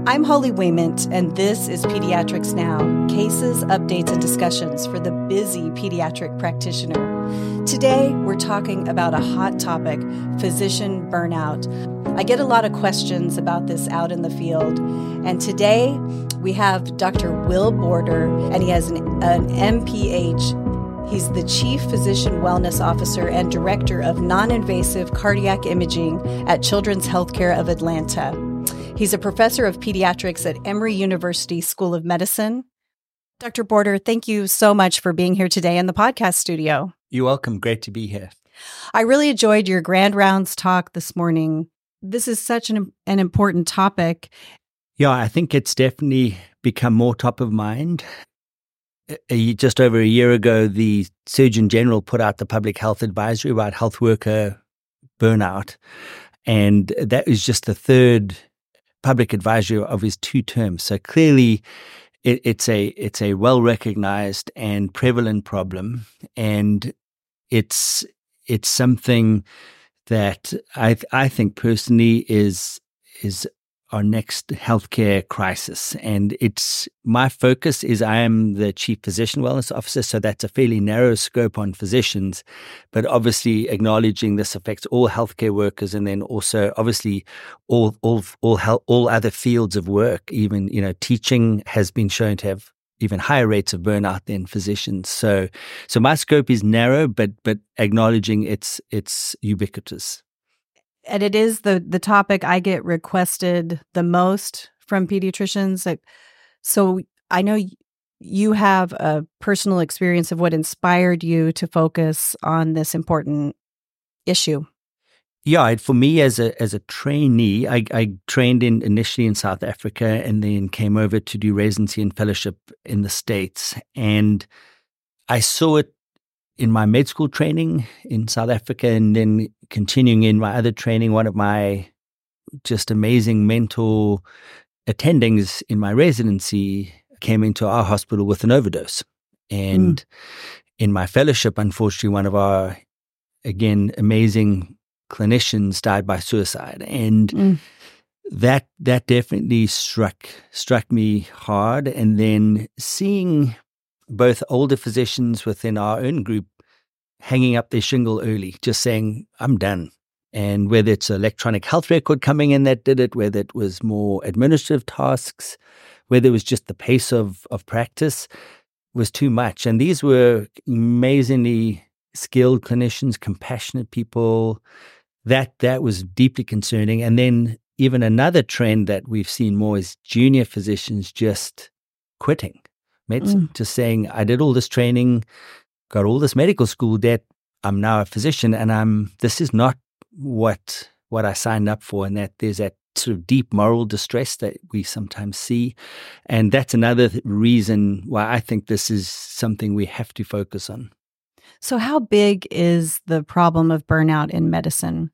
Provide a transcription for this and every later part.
I'm Holly Wayment, and this is Pediatrics Now, cases, updates, and discussions for the busy pediatric practitioner. Today, we're talking about a hot topic, physician burnout. I get a lot of questions about this out in the field, and today we have Dr. Will Border, and he has an MPH. He's the Chief Physician Wellness Officer and Director of Non-Invasive Cardiac Imaging at Children's Healthcare of Atlanta. He's a professor of pediatrics at Emory University School of Medicine. Dr. Border, thank you so much for being here today in the podcast studio. You're welcome. Great to be here. I really enjoyed your Grand Rounds talk this morning. This is such an important topic. Yeah, I think it's definitely become more top of mind. Just over a year ago, the Surgeon General put out the public health advisory about health worker burnout. And that is just the third public advisory of his 2 terms. So clearly it's a well-recognized and prevalent problem. And it's something that I think personally is our next healthcare crisis. And my focus is I am the Chief Physician Wellness Officer, so that's a fairly narrow scope on physicians, but obviously acknowledging this affects all healthcare workers, and then also obviously all other fields of work. Even teaching has been shown to have even higher rates of burnout than physicians. So my scope is narrow, but acknowledging it's ubiquitous. And it is the topic I get requested the most from pediatricians. So I know you have a personal experience of what inspired you to focus on this important issue. Yeah, for me as a trainee, I trained initially in South Africa and then came over to do residency and fellowship in the States. And I saw it in my med school training in South Africa, and then continuing in my other training. One of my just amazing mentor attendings in my residency came into our hospital with an overdose. And in my fellowship, unfortunately, one of our, again, amazing clinicians died by suicide. And that definitely struck me hard. And then seeing both older physicians within our own group hanging up their shingle early, just saying, I'm done. And whether it's an electronic health record coming in that did it, whether it was more administrative tasks, whether it was just the pace of practice, was too much. And these were amazingly skilled clinicians, compassionate people. That was deeply concerning. And then even another trend that we've seen more is junior physicians just quitting medicine, just saying, I did all this training, got all this medical school debt, I'm now a physician, and this is not what I signed up for, and that there's that sort of deep moral distress that we sometimes see. And that's another reason why I think this is something we have to focus on. So how big is the problem of burnout in medicine?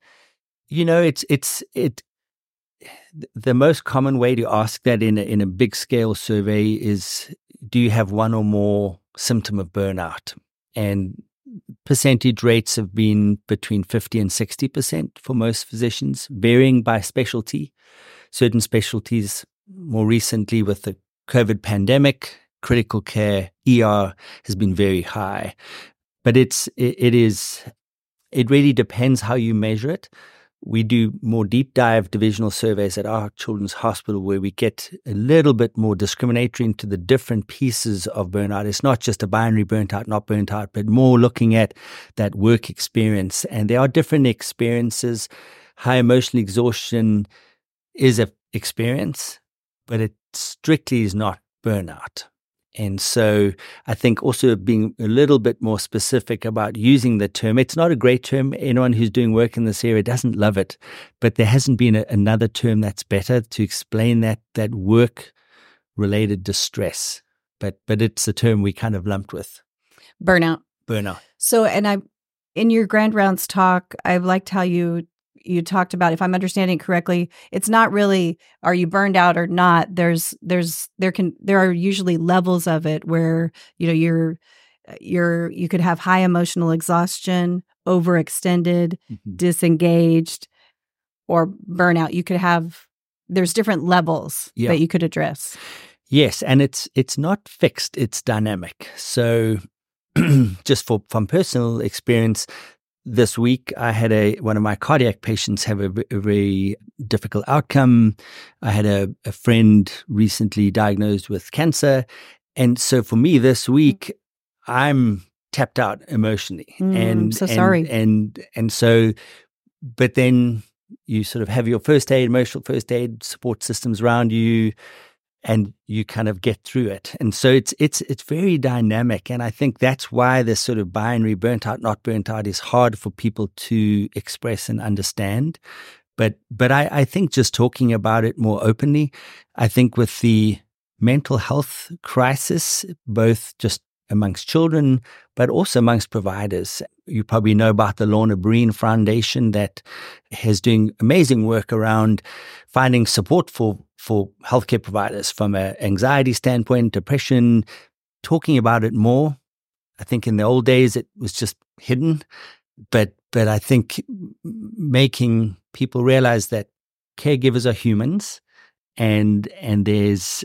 The most common way to ask that in a big scale survey is, do you have one or more symptom of burnout? And percentage rates have been between 50 and 60% for most physicians, varying by specialty. Certain specialties, more recently with the COVID pandemic, critical care, ER has been very high. But it really depends how you measure it. We do more deep dive divisional surveys at our children's hospital where we get a little bit more discriminatory into the different pieces of burnout. It's not just a binary burnt out, not burnt out, but more looking at that work experience. And there are different experiences. High emotional exhaustion is an experience, but it strictly is not burnout. And so I think also being a little bit more specific about using the term. It's not a great term. Anyone who's doing work in this area doesn't love it, but there hasn't been another term that's better to explain that work-related distress. But it's a term we kind of lumped with. Burnout. So, and in your Grand Rounds talk, I liked how you talked about, if I'm understanding correctly, it's not really, are you burned out or not? There are usually levels of it where, you could have high emotional exhaustion, overextended, disengaged, or burnout. You could have there's different levels that you could address. Yes, and it's not fixed, it's dynamic. So just from personal experience, this week I had one of my cardiac patients have a very difficult outcome. I had a friend recently diagnosed with cancer. And so for me this week, I'm tapped out emotionally. Sorry. And so, but then you sort of have your emotional first aid support systems around you, and you kind of get through it. And so it's very dynamic. And I think that's why this sort of binary burnt out, not burnt out is hard for people to express and understand. But I think just talking about it more openly, I think with the mental health crisis, both just amongst children, but also amongst providers. You probably know about the Lorna Breen Foundation that is doing amazing work around finding support for healthcare providers from an anxiety standpoint, depression, talking about it more. I think in the old days it was just hidden, but I think making people realize that caregivers are humans, and it's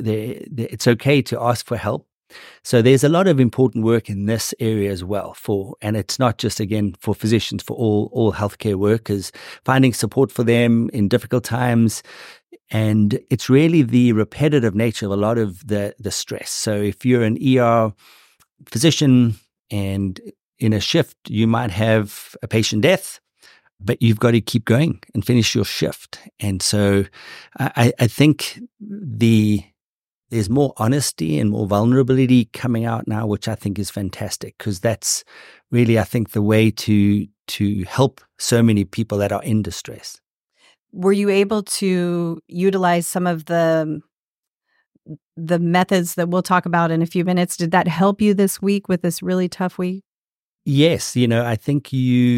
okay to ask for help. So there's a lot of important work in this area as well and it's not just, again, for physicians, for all healthcare workers, finding support for them in difficult times. And it's really the repetitive nature of a lot of the stress. So if you're an ER physician and in a shift, you might have a patient death, but you've got to keep going and finish your shift. And so I think there's more honesty and more vulnerability coming out now, which I think is fantastic, because that's really, I think, the way to help so many people that are in distress. Were you able to utilize some of the methods that we'll talk about in a few minutes? Did that help you this week with this really tough week? Yes. I think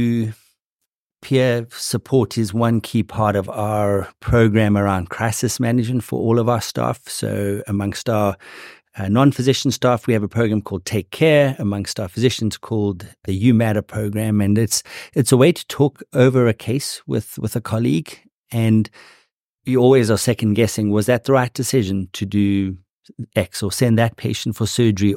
peer support is one key part of our program around crisis management for all of our staff. So amongst our non-physician staff, we have a program called Take Care. Amongst our physicians, called the You Matter program. And it's a way to talk over a case with a colleague. And you always are second guessing, was that the right decision to do X or send that patient for surgery,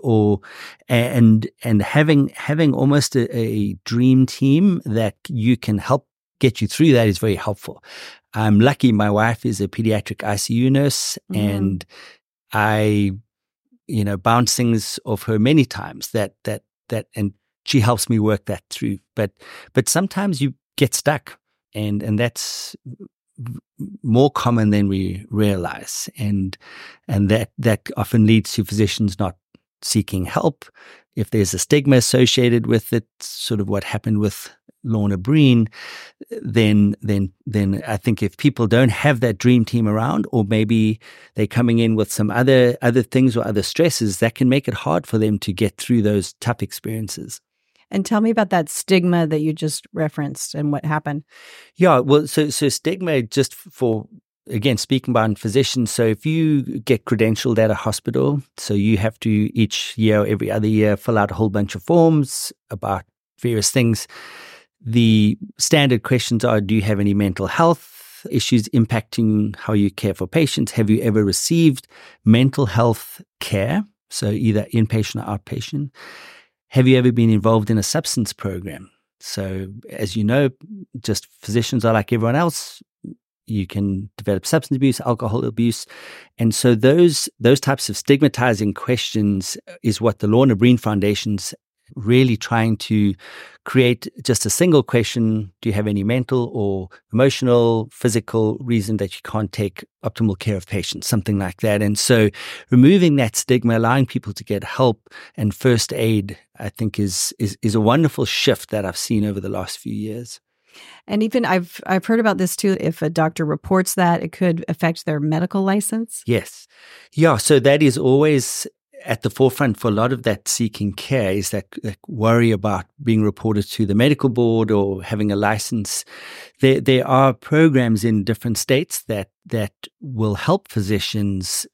and having almost a dream team that you can help get you through that is very helpful. I'm lucky my wife is a pediatric ICU nurse, and I bounce things off her many times that and she helps me work that through. But sometimes you get stuck, and that's more common than we realize, and that often leads to physicians not seeking help. If there's a stigma associated with it, sort of what happened with Lorna Breen, then I think if people don't have that dream team around, or maybe they're coming in with some other things or other stresses, that can make it hard for them to get through those tough experiences. And tell me about that stigma that you just referenced and what happened. Yeah, well, so stigma, just for, again, speaking about physicians, so if you get credentialed at a hospital, so you have to each year, every other year, fill out a whole bunch of forms about various things. The standard questions are, do you have any mental health issues impacting how you care for patients? Have you ever received mental health care? So either inpatient or outpatient. Have you ever been involved in a substance program? So as you know, just physicians are like everyone else. You can develop substance abuse, alcohol abuse. And so those types of stigmatizing questions is what the Lorna Breen Foundation's really trying to create. Just a single question: do you have any mental or emotional, physical reason that you can't take optimal care of patients? Something like that. And so removing that stigma, allowing people to get help and first aid, I think is a wonderful shift that I've seen over the last few years. And even I've heard about this too. If a doctor reports that, it could affect their medical license. Yes. Yeah. So that is always at the forefront for a lot of that seeking care, is that worry about being reported to the medical board or having a license. There are programs in different states that will help physicians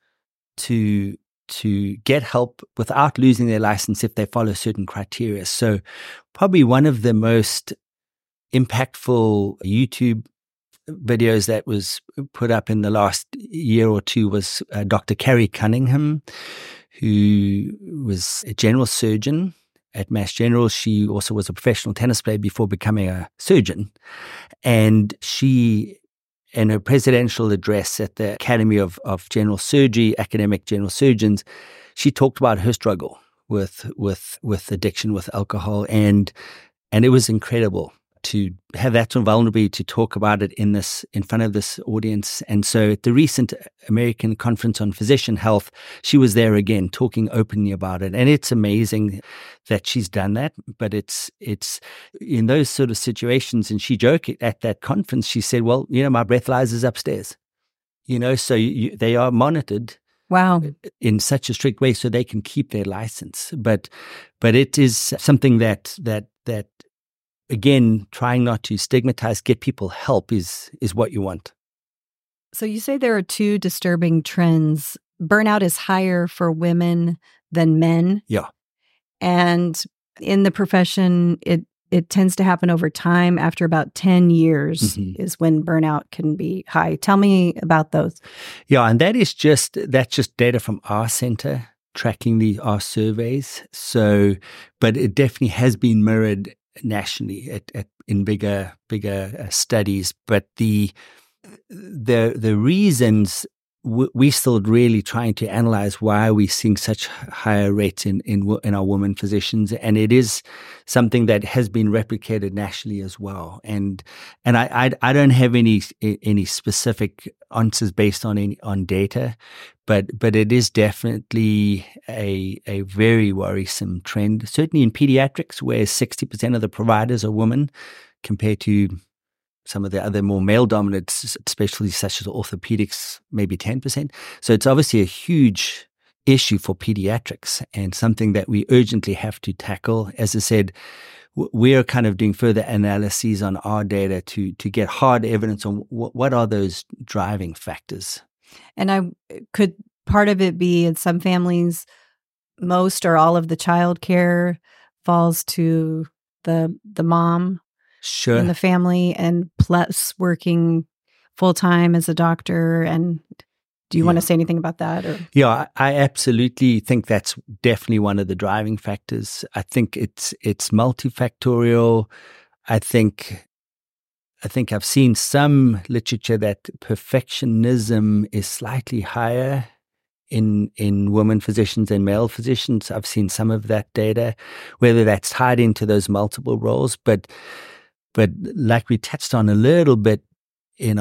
to get help without losing their license if they follow certain criteria. So probably one of the most impactful YouTube videos that was put up in the last year or two was Dr. Carrie Cunningham, who was a general surgeon at Mass General. She also was a professional tennis player before becoming a surgeon. And she, in her presidential address at the Academy of General Surgery, academic general surgeons, she talked about her struggle with addiction, with alcohol, and it was incredible to have that sort of vulnerability to talk about it in front of this audience. And so at the recent American Conference on Physician Health, she was there again talking openly about it. And it's amazing that she's done that. But it's in those sort of situations, and she joked at that conference, she said, well, my breathalyzer's upstairs. So they are monitored. Wow. In such a strict way so they can keep their license. But it is something that again, trying not to stigmatize, get people help is what you want. So you say there are two disturbing trends. Burnout is higher for women than men. Yeah. And in the profession, it tends to happen over time. After about 10 years is when burnout can be high. Tell me about those. Yeah, and that's just data from our center tracking our surveys. So, but it definitely has been mirrored nationally in bigger studies. But the reasons we're still really trying to analyze why we're seeing such higher rates in our women physicians, and it is something that has been replicated nationally as well. And I don't have any specific answers based on data, but it is definitely a very worrisome trend. Certainly in pediatrics, where 60% of the providers are women, compared to some of the other more male-dominant specialties such as orthopedics, maybe 10%. So it's obviously a huge issue for pediatrics and something that we urgently have to tackle. As I said, we're kind of doing further analyses on our data to get hard evidence on what are those driving factors. And could part of it be in some families, most or all of the child care falls to the mom? Sure. In the family, and plus working full-time as a doctor. And do you want to say anything about that? Or? Yeah, I absolutely think that's definitely one of the driving factors. I think it's multifactorial. I think I've seen some literature that perfectionism is slightly higher in women physicians and male physicians. I've seen some of that data, whether that's tied into those multiple roles, but like we touched on a little bit in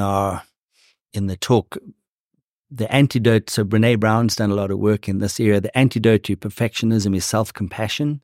the talk, the antidote, so Brené Brown's done a lot of work in this area. The antidote to perfectionism is self-compassion,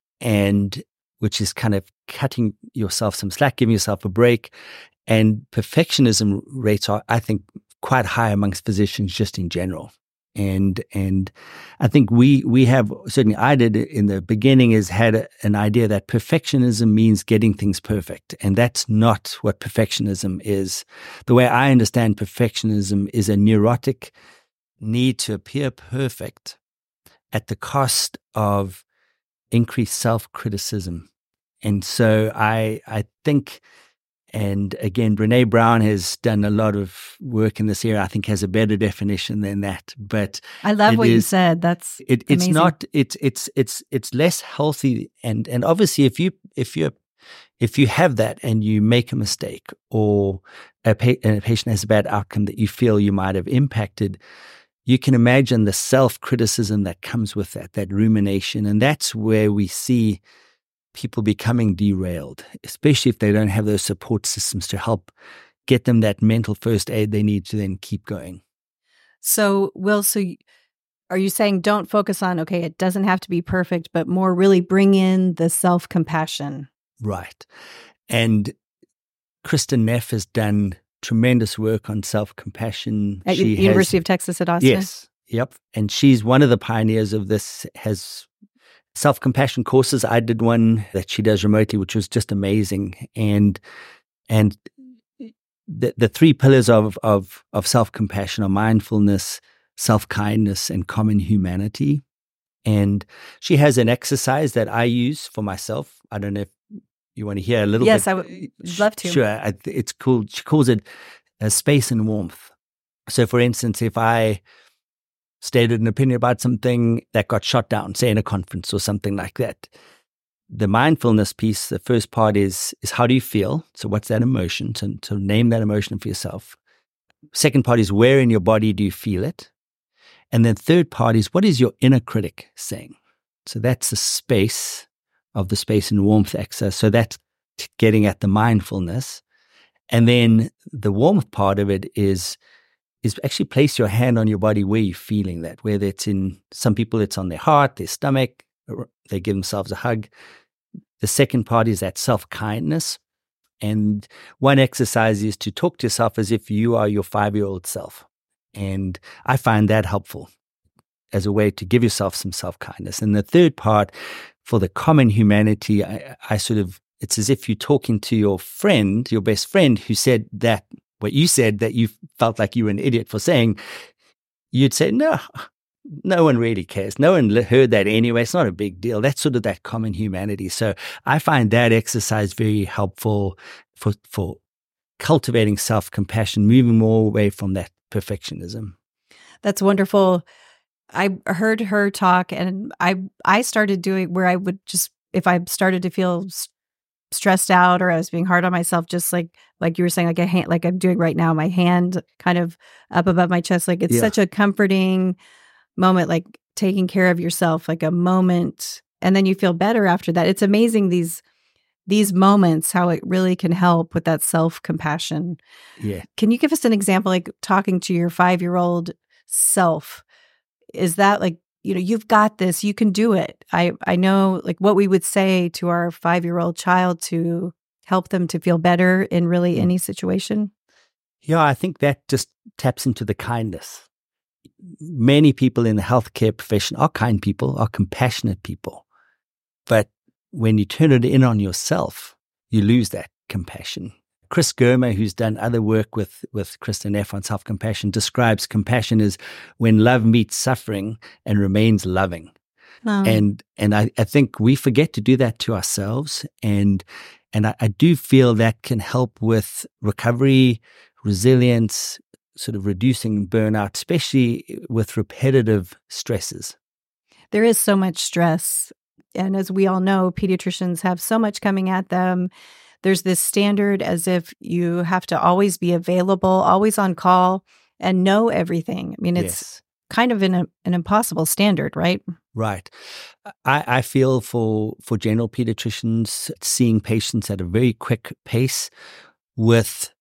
and which is kind of cutting yourself some slack, giving yourself a break. And perfectionism rates are, I think, quite high amongst physicians just in general. And I think we have, certainly I did in the beginning, had an idea that perfectionism means getting things perfect. And that's not what perfectionism is. The way I understand perfectionism is a neurotic need to appear perfect at the cost of increased self-criticism. And so I think, and again, Brené Brown has done a lot of work in this area. I think has a better definition than that. But I love what you said. That's it's amazing. not. It's less healthy. And obviously, if you have that and you make a mistake, or a patient has a bad outcome that you feel you might have impacted, you can imagine the self-criticism that comes with that rumination, and that's where we see people becoming derailed, especially if they don't have those support systems to help get them that mental first aid they need to then keep going. So, Will, are you saying don't focus on, okay, it doesn't have to be perfect, but more really bring in the self-compassion? Right. And Kristen Neff has done tremendous work on self-compassion. At University of Texas at Austin? Yes. Yep. And she's one of the pioneers of this, has self-compassion courses. I did one that she does remotely, which was just amazing. And the three pillars of self-compassion are mindfulness, self-kindness, and common humanity. And she has an exercise that I use for myself. I don't know if You want to hear a little yes, bit? I would love to. Sure. It's cool. She calls it space and warmth. So, for instance, if I stated an opinion about something that got shot down, say in a conference or something like that, the mindfulness piece, the first part is how do you feel? So what's that emotion? So name that emotion for yourself. Second part is where in your body do you feel it? And then third part is what is your inner critic saying? So that's the space of the space and warmth exercise. So that's getting at the mindfulness. And then the warmth part of it is actually place your hand on your body where you're feeling that, whether it's in, some people it's on their heart, their stomach, or they give themselves a hug. The second part is that self-kindness. And one exercise is to talk to yourself as if you are your 5-year-old self. And I find that helpful as a way to give yourself some self-kindness. And the third part, for the common humanity, I sort of, it's as if you're talking to your friend, your best friend, who said that, what you said that you felt like you were an idiot for saying. You'd say, no one really cares. No one heard that anyway. It's not a big deal. That's sort of that common humanity. So I find that exercise very helpful for cultivating self-compassion, moving more away from that perfectionism. That's wonderful. I heard her talk, and I started doing where I would just, if I started to feel stressed out or I was being hard on myself, just like you were saying, like a hand, like I'm doing right now, my hand kind of up above my chest. Like it's such a comforting moment, like taking care of yourself, like a moment, and then you feel better after that. It's amazing these moments, how it really can help with that self-compassion. Yeah. Can you give us an example, like talking to your 5-year-old self? Is that like, you've got this, you can do it. I know like what we would say to our 5-year-old child to help them to feel better in really any situation. Yeah, I think that just taps into the kindness. Many people in the healthcare profession are kind people, are compassionate people. But when you turn it in on yourself, you lose that compassion. Chris Germer, who's done other work with Kristen Neff on self-compassion, describes compassion as when love meets suffering and remains loving. Oh. And I think we forget to do that to ourselves. And I do feel that can help with recovery, resilience, sort of reducing burnout, especially with repetitive stresses. There is so much stress. And as we all know, pediatricians have so much coming at them. There's this standard as if you have to always be available, always on call, and know everything. I mean, it's kind of an impossible standard, right? Right. I feel for general pediatricians, seeing patients at a very quick pace with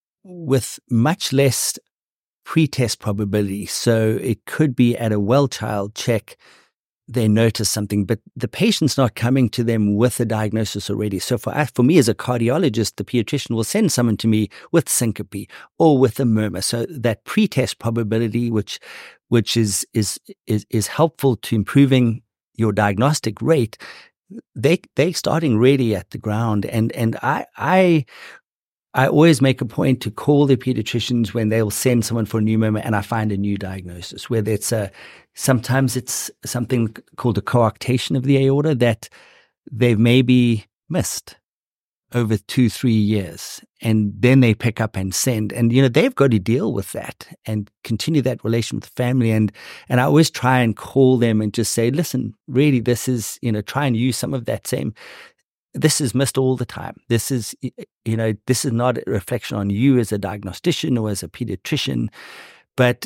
much less pre-test probability. So it could be at a well-child check, they notice something, but the patient's not coming to them with a diagnosis already. So for me as a cardiologist, the pediatrician will send someone to me with syncope or with a murmur. So that pre-test probability, which is helpful to improving your diagnostic rate, they're starting really at the ground. And I always make a point to call the pediatricians when they'll send someone for a new murmur and I find a new diagnosis, whether it's sometimes it's something called a coarctation of the aorta that they've maybe missed over 2-3 years. And then they pick up and send. And, they've got to deal with that and continue that relation with the family. And I always try and call them and just say, listen, really, this is, try and use some of that same. This is missed all the time. This is, this is not a reflection on you as a diagnostician or as a pediatrician, but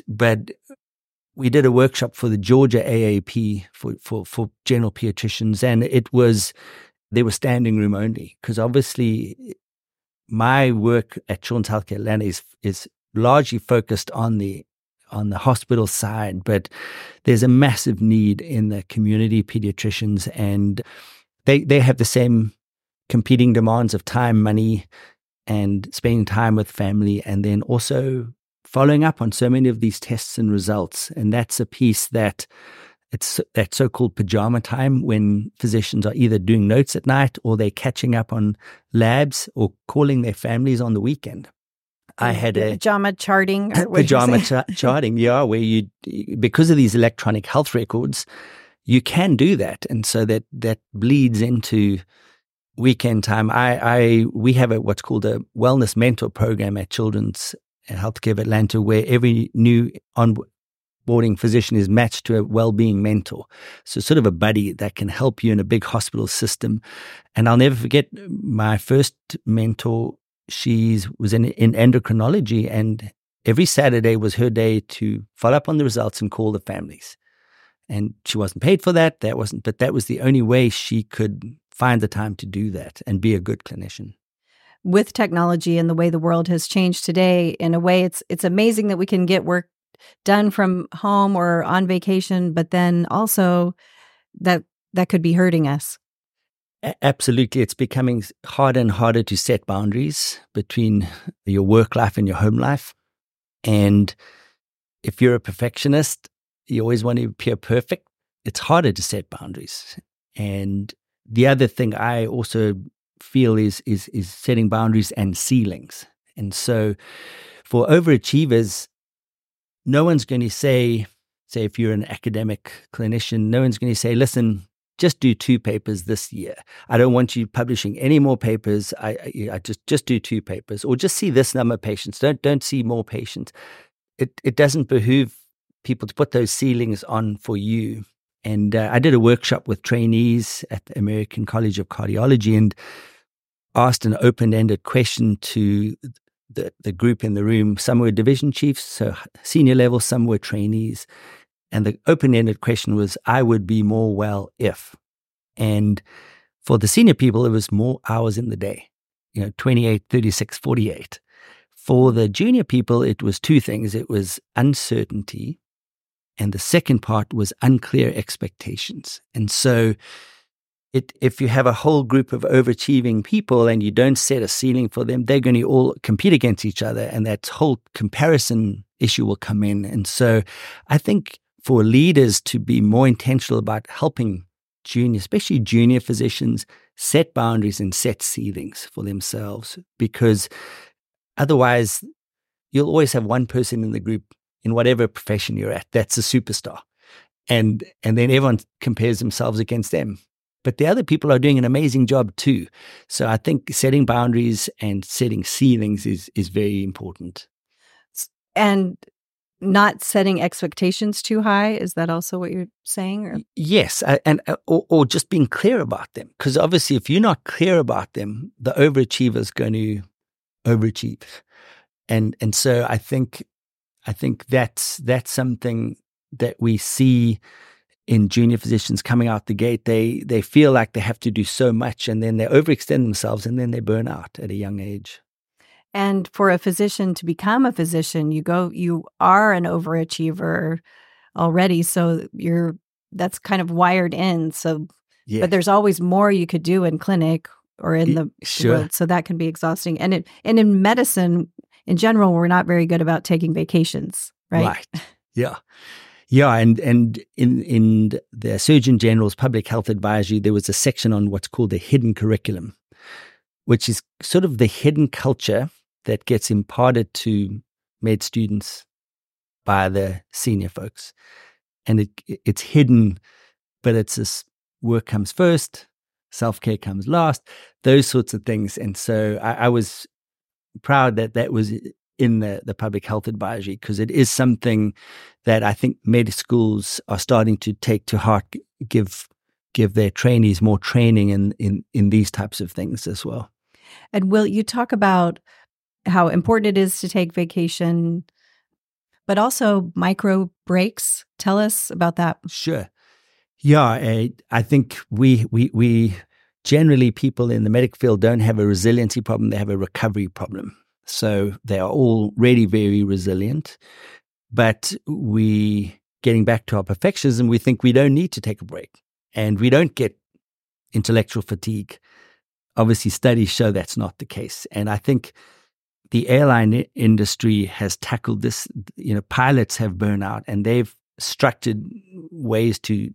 we did a workshop for the Georgia AAP for general pediatricians, and they were standing room only because obviously my work at Children's Healthcare Atlanta is largely focused on the hospital side, but there's a massive need in the community pediatricians, and they have the same competing demands of time, money, and spending time with family, and then also following up on so many of these tests and results. And that's a piece that it's that so-called pajama time when physicians are either doing notes at night or they're catching up on labs or calling their families on the weekend. I had a pajama charting. Charting, where because of these electronic health records, you can do that. And so that bleeds into weekend time, we have what's called a wellness mentor program at Children's Healthcare of Atlanta, where every new onboarding physician is matched to a well-being mentor. So sort of a buddy that can help you in a big hospital system. And I'll never forget my first mentor. She was in endocrinology, and every Saturday was her day to follow up on the results and call the families. And she wasn't paid for that. But that was the only way she could find the time to do that and be a good clinician. With technology and the way the world has changed today, in a way, it's amazing that we can get work done from home or on vacation, but then also that could be hurting us. Absolutely. It's becoming harder and harder to set boundaries between your work life and your home life. And if you're a perfectionist, you always want to appear perfect. It's harder to set boundaries. And the other thing I also feel is setting boundaries and ceilings. And so for overachievers, no one's going to say if you're an academic clinician, no one's going to say, listen, just do 2 papers this year. I don't want you publishing any more papers. I just do 2 papers, or just see this number of patients. Don't see more patients. It doesn't behoove people to put those ceilings on for you. And I did a workshop with trainees at the American College of Cardiology and asked an open-ended question to the group in the room. Some were division chiefs, so senior level, some were trainees. And the open-ended question was, I would be more well if. And for the senior people, it was more hours in the day, 28, 36, 48. For the junior people, it was 2 things. It was uncertainty, and the second part was unclear expectations. And so if you have a whole group of overachieving people and you don't set a ceiling for them, they're going to all compete against each other, and that whole comparison issue will come in. And so I think for leaders to be more intentional about helping especially junior physicians, set boundaries and set ceilings for themselves, because otherwise you'll always have one person in the group in whatever profession you're at that's a superstar. And then everyone compares themselves against them. But the other people are doing an amazing job too. So I think setting boundaries and setting ceilings is very important. And not setting expectations too high, is that also what you're saying? Or? Yes, or just being clear about them. Because obviously if you're not clear about them, the overachiever is going to overachieve. And so I think that's something that we see in junior physicians coming out the gate. They feel like they have to do so much, and then they overextend themselves, and then they burn out at a young age. And for a physician to become a physician, you are an overachiever already, so that's kind of wired in. So, yeah. But there's always more you could do in clinic or in the world, so that can be exhausting. And in medicine in general, we're not very good about taking vacations, right? Right. Yeah. Yeah, and in the Surgeon General's Public Health Advisory, there was a section on what's called the hidden curriculum, which is sort of the hidden culture that gets imparted to med students by the senior folks. And it's hidden, but it's this work comes first, self-care comes last, those sorts of things. And so I was proud that was in the Public Health Advisory, because it is something that I think med schools are starting to take to heart, give their trainees more training in these types of things as well. And Will, you talk about how important it is to take vacation, but also micro breaks. Tell us about that. Sure. Yeah, I think we generally, people in the medical field don't have a resiliency problem, they have a recovery problem. So they are already very resilient, but getting back to our perfectionism, we think we don't need to take a break, and we don't get intellectual fatigue. Obviously, studies show that's not the case. And I think the airline industry has tackled this. Pilots have burnout, and they've structured ways to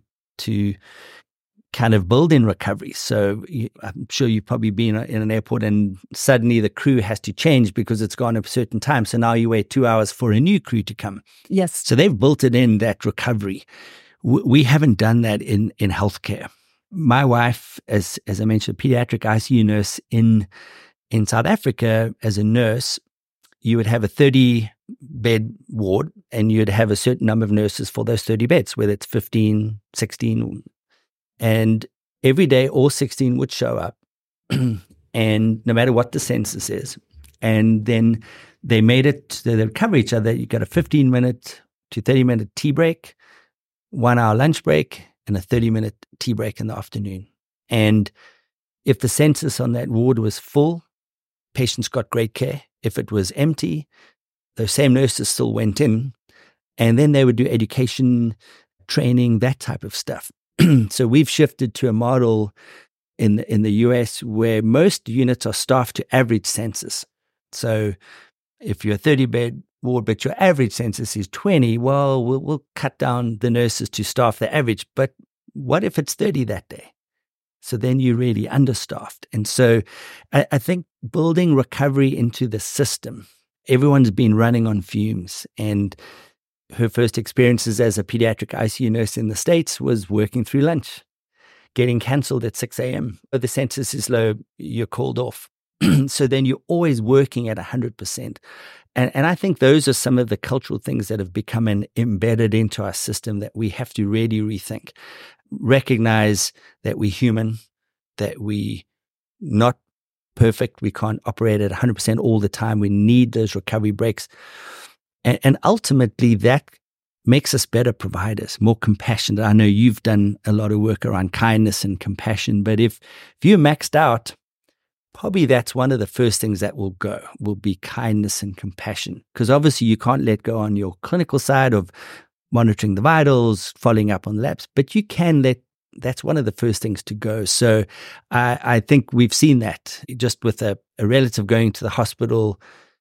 kind of build in recovery. So I'm sure you've probably been in an airport and suddenly the crew has to change because it's gone a certain time. So now you wait 2 hours for a new crew to come. Yes. So they've built it in, that recovery. We haven't done that in healthcare. my wife, as I mentioned, a pediatric ICU nurse in South Africa, as a nurse, you would have a 30-bed ward and you'd have a certain number of nurses for those 30 beds, whether it's 15, 16. And every day, all 16 would show up, and no matter what the census is. And then they made it, they would cover each other. You got a 15-minute to 30-minute tea break, 1 hour lunch break, and a 30-minute tea break in the afternoon. And if the census on that ward was full, patients got great care. If it was empty, those same nurses still went in, and then they would do education, training, that type of stuff. So we've shifted to a model in the US where most units are staffed to average census. So if you're a 30-bed ward, but your average census is 20, well, we'll cut down the nurses to staff the average. But what if it's 30 that day? So then you're really understaffed. And so I think building recovery into the system, everyone's been running on fumes. And her first experiences as a pediatric ICU nurse in the States was working through lunch, getting canceled at 6 a.m. The census is low, you're called off. So then you're always working at 100%. And I think those are some of the cultural things that have become embedded into our system that we have to really rethink. Recognize that we're human, that we not perfect. We can't operate at 100% all the time. We need those recovery breaks. And ultimately, that makes us better providers, more compassionate. I know you've done a lot of work around kindness and compassion, but if you're maxed out, probably that's one of the first things that will be kindness and compassion. Because obviously you can't let go on your clinical side of monitoring the vitals, following up on labs, but you can that's one of the first things to go. So I think we've seen that just with a relative going to the hospital.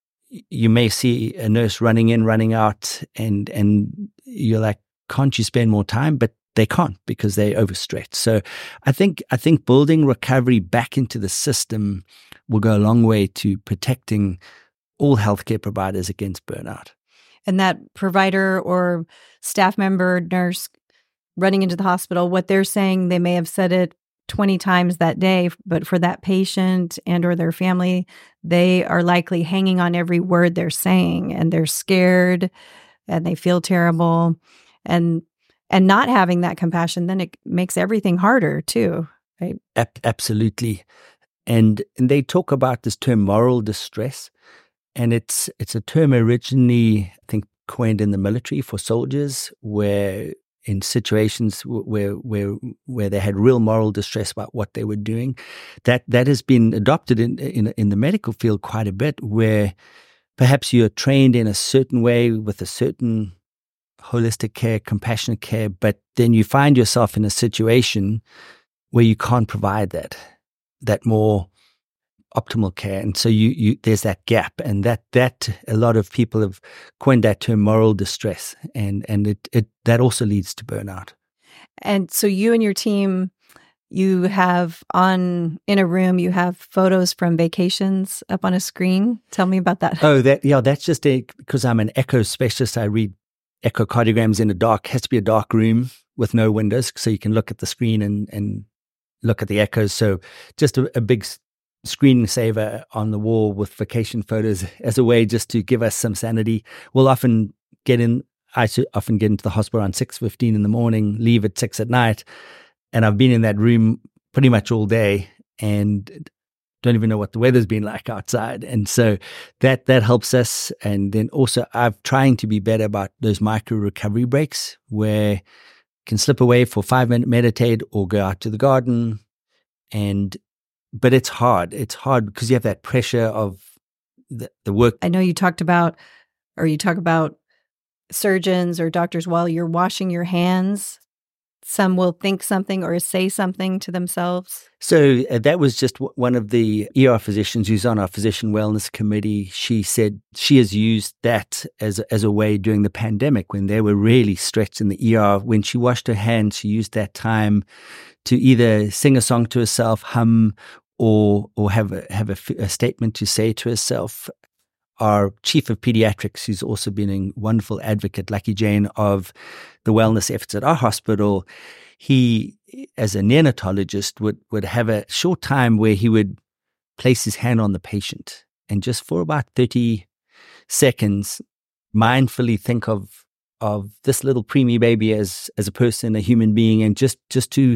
You may see a nurse running in, running out, and you're like, can't you spend more time? But they can't because they're overstretched. So I think building recovery back into the system will go a long way to protecting all healthcare providers against burnout. And that provider or staff member, nurse running into the hospital, what they're saying, they may have said it 20 times that day, but for that patient and or their family, they are likely hanging on every word they're saying, and they're scared and they feel terrible. And not having that compassion, then it makes everything harder too, right? Absolutely. And they talk about this term moral distress, and it's a term originally, I think, coined in the military for soldiers, where in situations where they had real moral distress about what they were doing, that has been adopted in the medical field quite a bit, where perhaps you're trained in a certain way with a certain holistic care, compassionate care, but then you find yourself in a situation where you can't provide that more optimal care. And so you there's that gap, and that a lot of people have coined that term moral distress, and it that also leads to burnout. And so you and your team, you have in a room, you have photos from vacations up on a screen. Tell me about that. Oh, that's just because I'm an echo specialist. I read echocardiograms has to be a dark room with no windows, so you can look at the screen and look at the echoes. So just a big screensaver on the wall with vacation photos as a way just to give us some sanity. I often get into the hospital around 6:15 in the morning, leave at 6 at night, and I've been in that room pretty much all day and don't even know what the weather's been like outside. And so that helps us. And then also I'm trying to be better about those micro recovery breaks where you can slip away for 5 minutes, meditate, or go out to the garden. But it's hard. It's hard because you have that pressure of the work. I know you talk about surgeons or doctors while you're washing your hands. Some will think something or say something to themselves. So that was just one of the ER physicians who's on our physician wellness committee. She said she has used that as a way during the pandemic when they were really stretched in the ER. When she washed her hands, she used that time to either sing a song to herself, hum, or have a statement to say to herself. Our chief of pediatrics, who's also been a wonderful advocate, Lucky Jane, of the wellness efforts at our hospital, he as a neonatologist, would have a short time where he would place his hand on the patient and just for about 30 seconds, mindfully think of this little preemie baby as a person, a human being, and just to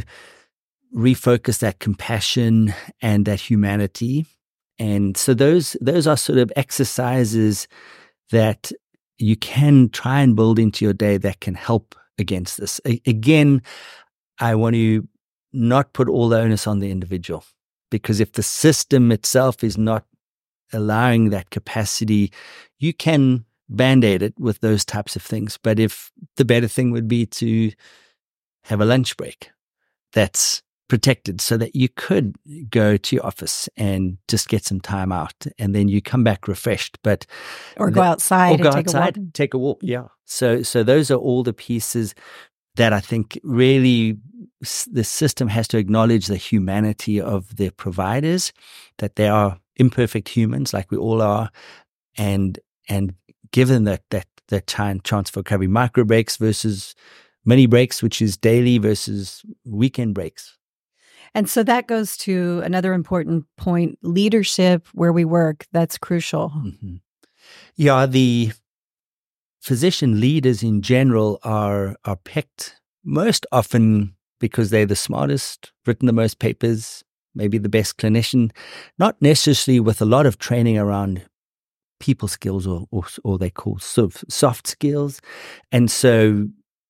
refocus that compassion and that humanity. And so those are sort of exercises that you can try and build into your day that can help against this. Again, I want to not put all the onus on the individual, because if the system itself is not allowing that capacity, you can band-aid it with those types of things. But if the better thing would be to have a lunch break that's protected so that you could go to your office and just get some time out and then you come back refreshed. Or go outside and take a walk. Yeah. So those are all the pieces that I think really the system has to acknowledge the humanity of their providers, that they are imperfect humans like we all are, and given that chance for recovery, micro breaks versus mini breaks, which is daily versus weekend breaks. And so that goes to another important point, leadership where we work. That's crucial. Mm-hmm. Yeah, the physician leaders in general are picked most often because they're the smartest, written the most papers, maybe the best clinician, not necessarily with a lot of training around people skills or they call sort of soft skills. And so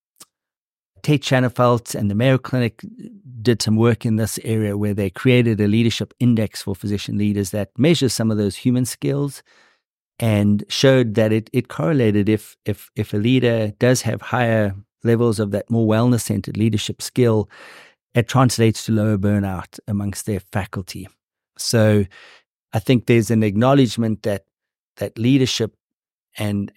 Tate Shanafelt and the Mayo Clinic did some work in this area where they created a leadership index for physician leaders that measures some of those human skills and showed that it correlated if a leader does have higher levels of that more wellness-centered leadership skill, it translates to lower burnout amongst their faculty. So I think there's an acknowledgement that leadership and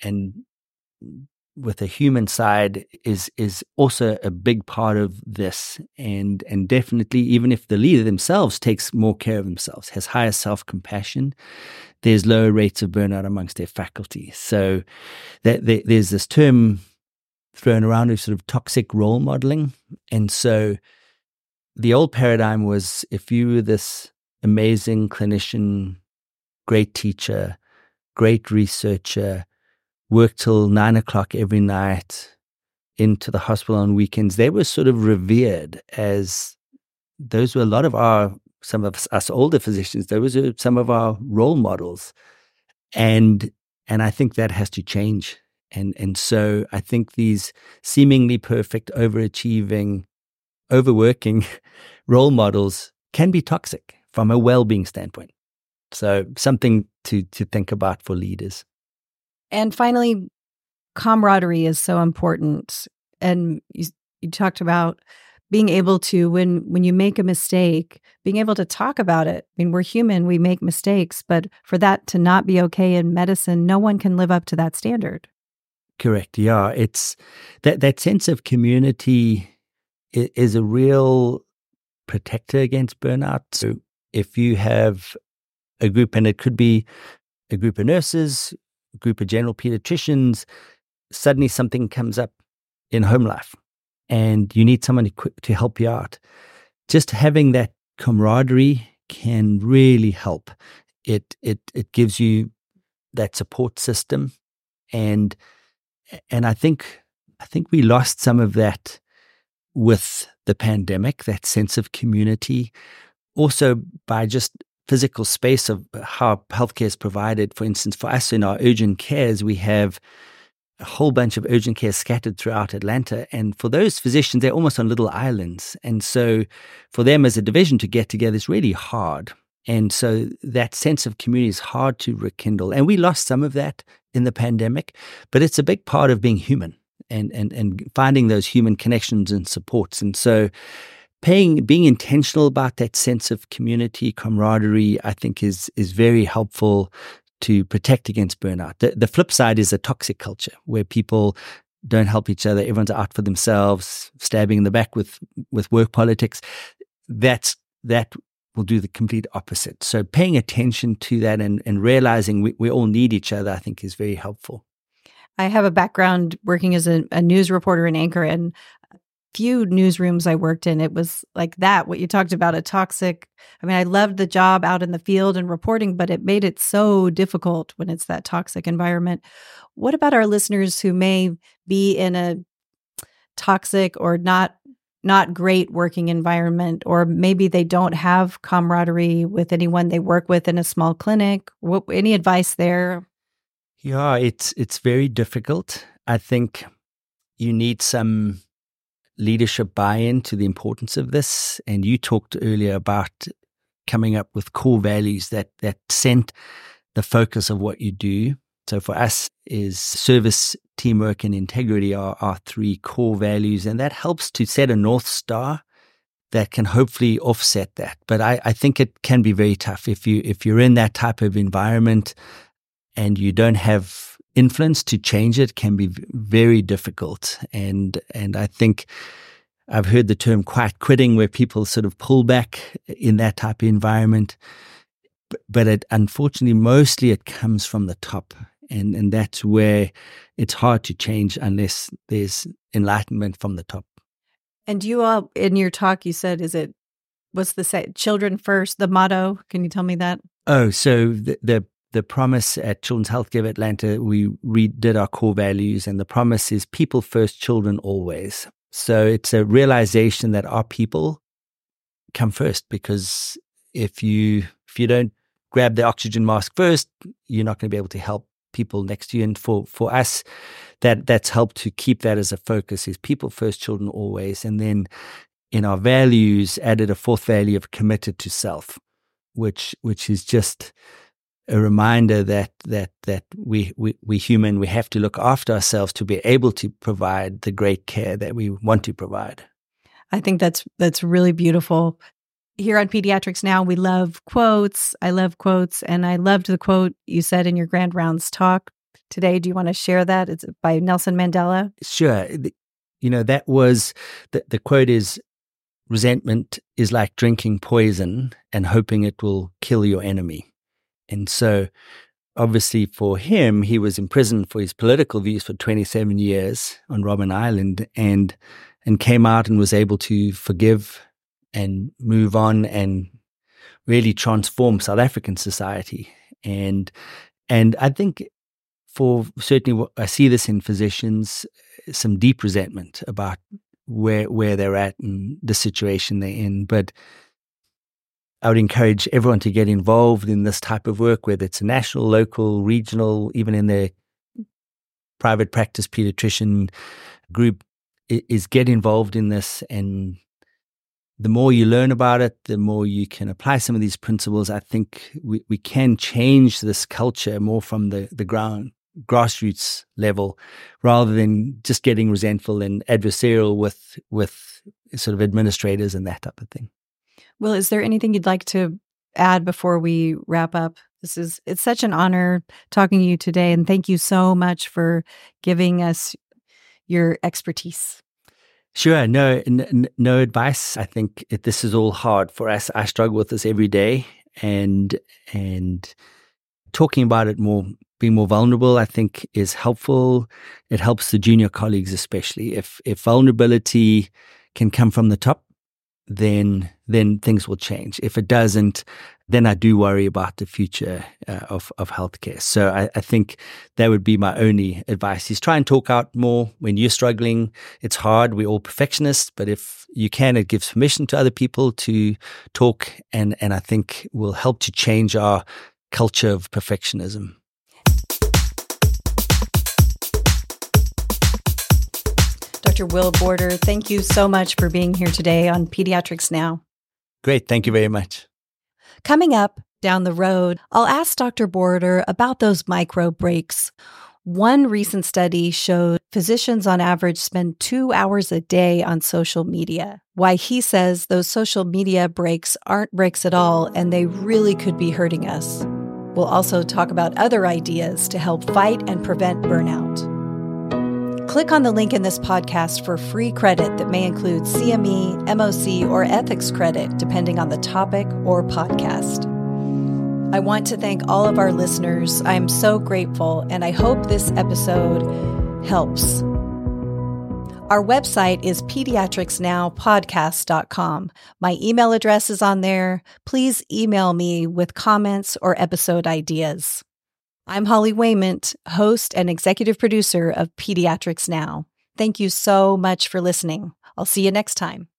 with a human side is also a big part of this, and definitely even if the leader themselves takes more care of themselves, has higher self-compassion, there's lower rates of burnout amongst their faculty. So there's this term thrown around of sort of toxic role modeling, and so the old paradigm was if you were this amazing clinician, great teacher, great researcher, work till 9 o'clock every night, into the hospital on weekends, they were sort of revered as those were a lot of some of us older physicians, those are some of our role models. And I think that has to change. And so I think these seemingly perfect, overachieving, overworking role models can be toxic from a well-being standpoint. So something to think about for leaders. And finally, camaraderie is so important. And you talked about being able to, when you make a mistake, being able to talk about it. I mean, we're human, we make mistakes, but for that to not be okay in medicine, no one can live up to that standard. Correct. Yeah. It's that sense of community is a real protector against burnout. So if you have a group, and it could be a group of nurses, a group of general pediatricians, suddenly something comes up in home life and you need someone to help you out. Just having that camaraderie can really help. It gives you that support system, and I think we lost some of that with the pandemic, that sense of community, also by just physical space of how healthcare is provided. For instance, for us in our urgent cares, we have a whole bunch of urgent care scattered throughout Atlanta. And for those physicians, they're almost on little islands. And so for them as a division to get together is really hard. And so that sense of community is hard to rekindle. And we lost some of that in the pandemic, but it's a big part of being human and finding those human connections and supports. And so being intentional about that sense of community, camaraderie, I think is very helpful to protect against burnout. The flip side is a toxic culture where people don't help each other. Everyone's out for themselves, stabbing in the back with work politics. That will do the complete opposite. So paying attention to that and realizing we all need each other, I think is very helpful. I have a background working as a news reporter and anchor, and few newsrooms I worked in, it was like that, what you talked about, a toxic. I mean, I loved the job out in the field and reporting, but it made it so difficult when it's that toxic environment. What about our listeners who may be in a toxic or not great working environment, or maybe they don't have camaraderie with anyone they work with in a small clinic? Any advice there? Yeah, it's very difficult. I think you need some leadership buy-in to the importance of this. And you talked earlier about coming up with core values that center the focus of what you do. So for us, is service, teamwork, and integrity are our three core values, and that helps to set a North Star that can hopefully offset that. But I think it can be very tough if you're in that type of environment and you don't have influence to change it. Can be very difficult. And I think I've heard the term quiet quitting, where people sort of pull back in that type of environment. But unfortunately, mostly it comes from the top. And that's where it's hard to change unless there's enlightenment from the top. And you all, in your talk, you said, what's the say? Children first, the motto. Can you tell me that? Oh, so the promise at Children's Healthcare of Atlanta, we redid our core values, and the promise is people first, children always. So it's a realization that our people come first, because if you don't grab the oxygen mask first, you're not going to be able to help people next to you. And for us, that's helped to keep that as a focus, is people first, children always. And then in our values, added a fourth value of committed to self, which is just a reminder that we human, we have to look after ourselves to be able to provide the great care that we want to provide. I think that's really beautiful. Here on Pediatrics Now, we love quotes. I love quotes, and I loved the quote you said in your Grand Rounds talk today. Do you want to share that? It's by Nelson Mandela. Sure. That was, the quote is, resentment is like drinking poison and hoping it will kill your enemy. And so obviously for him, he was imprisoned for his political views for 27 years on Robben Island, and came out and was able to forgive and move on and really transform South African society. And I think certainly I see this in physicians, some deep resentment about where they're at and the situation they're in. But I would encourage everyone to get involved in this type of work, whether it's a national, local, regional, even in their private practice pediatrician group, is get involved in this. And the more you learn about it, the more you can apply some of these principles. I think we can change this culture more from the grassroots level, rather than just getting resentful and adversarial with sort of administrators and that type of thing. Well, is there anything you'd like to add before we wrap up? It's such an honor talking to you today, and thank you so much for giving us your expertise. Sure. No advice. I think this is all hard for us. I struggle with this every day, and talking about it more, being more vulnerable, I think is helpful. It helps the junior colleagues, especially if vulnerability can come from the top, then things will change. If it doesn't, then I do worry about the future of healthcare. So I think that would be my only advice, is try and talk out more when you're struggling. It's hard. We're all perfectionists, but if you can, it gives permission to other people to talk, and I think will help to change our culture of perfectionism. Dr. Will Border, thank you so much for being here today on Pediatrics Now. Great. Thank you very much. Coming up down the road, I'll ask Dr. Border about those micro breaks. One recent study showed physicians on average spend 2 hours a day on social media. Why he says those social media breaks aren't breaks at all, and they really could be hurting us. We'll also talk about other ideas to help fight and prevent burnout. Click on the link in this podcast for free credit that may include CME, MOC, or ethics credit, depending on the topic or podcast. I want to thank all of our listeners. I am so grateful, and I hope this episode helps. Our website is pediatricsnowpodcast.com. My email address is on there. Please email me with comments or episode ideas. I'm Holly Wayment, host and executive producer of Pediatrics Now. Thank you so much for listening. I'll see you next time.